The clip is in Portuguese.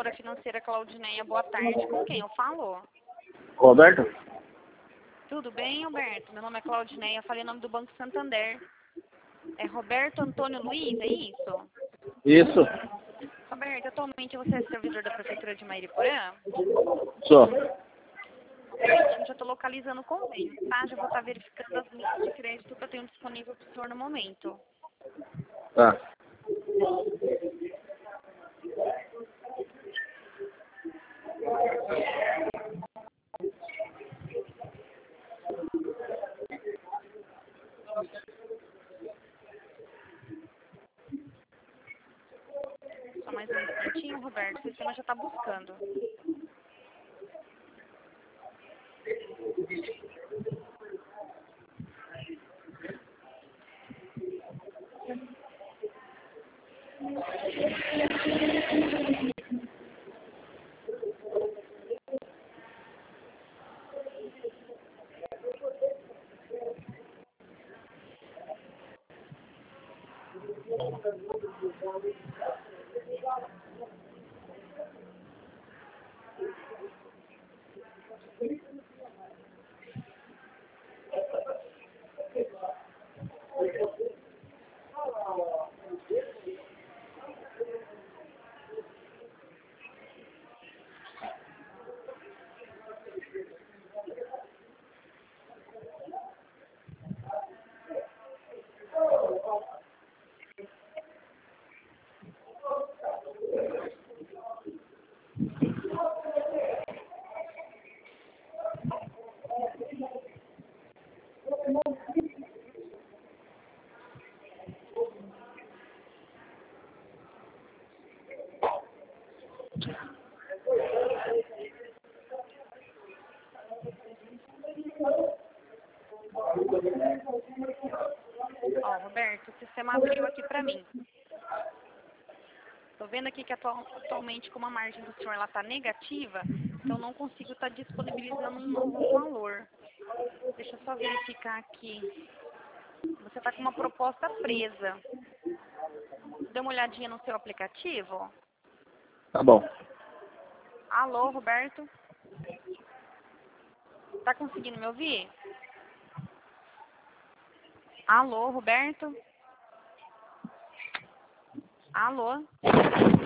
consultora financeira Claudineia, boa tarde. Com quem eu falo? Roberto? Tudo bem, Roberto? Meu nome é Claudineia, falei em nome do Banco Santander. É Roberto Antônio Luiz, é isso? Isso. Roberto, atualmente você é servidor da Prefeitura de Mairiporã? Sou. Roberto, já estou localizando o convênio, tá? Já vou estar verificando as linhas de crédito que eu tenho disponível para o senhor no momento. Tá. Só mais um instantinho, Roberto. O sistema já está buscando. Ó, Roberto, o sistema abriu aqui para mim. Estou vendo aqui que atualmente, como a margem do senhor está negativa, então não consigo estar disponibilizando um novo valor. Deixa eu só verificar aqui. Você está com uma proposta presa. Dê uma olhadinha no seu aplicativo. Tá bom. Alô, Roberto? Tá conseguindo me ouvir? Alô, Roberto? Alô?